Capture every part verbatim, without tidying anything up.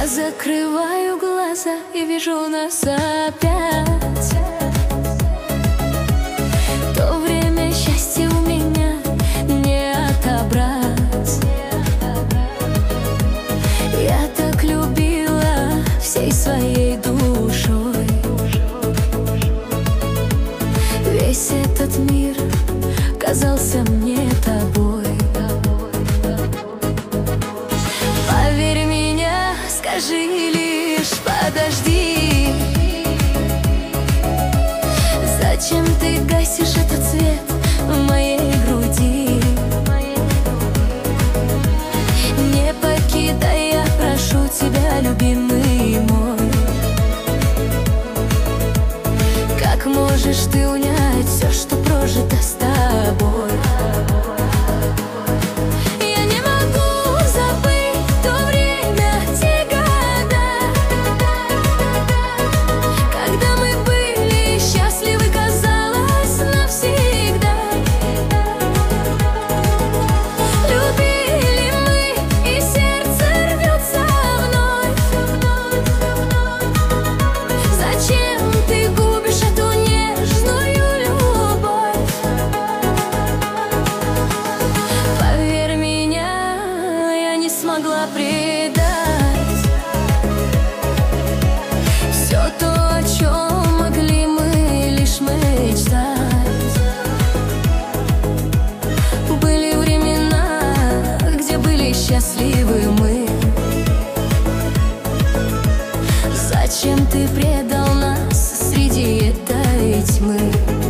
закрываю глаза и вижу нас опять. То время счастья у меня не отобрать. Я так любила всей своей душой. Весь этот мир казался мне тобой. Поверь меня, скажи лишь подожди. Зачем ты гасишь этот свет в моей груди? Не покидай, я прошу тебя, любимый мой. Как можешь ты унять все, что прожито с тобой? Смогла предать все то, о чем могли мы лишь мечтать. Были времена, где были счастливы мы. Зачем ты предал нас среди этой тьмы?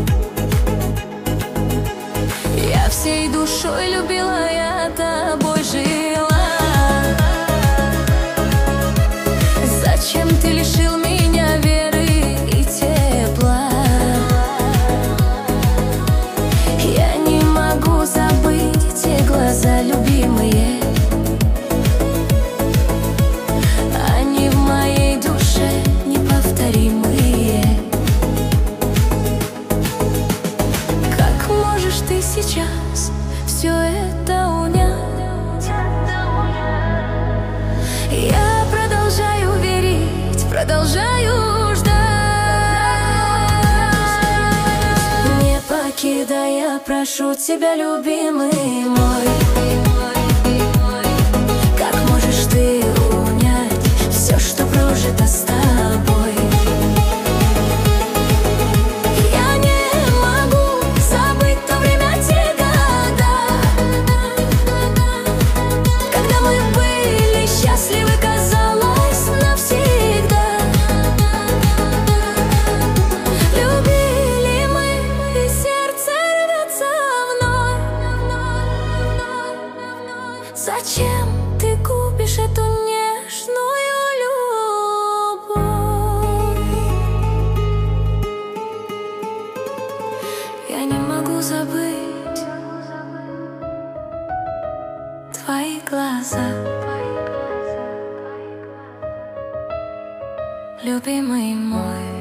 Я всей душой любила, я тобой жила. Зачем ты лишил меня веры и тепла? Я не могу забыть те глаза, любимые. Они в моей душе неповторимые. Как можешь ты сейчас все это унять? Я продолжаю верить, продолжаю ждать. Не покидай, я прошу тебя, любимый мой. Как можешь ты унять все, что прожито с тобой? Я не могу забыть то время, те года, когда мы были счастливы, казалось, навсегда. Любили мы, и сердце рвется вновь. Зачем ты губишь эту нежную любовь? Я не могу забыть твои глаза, любимый мой.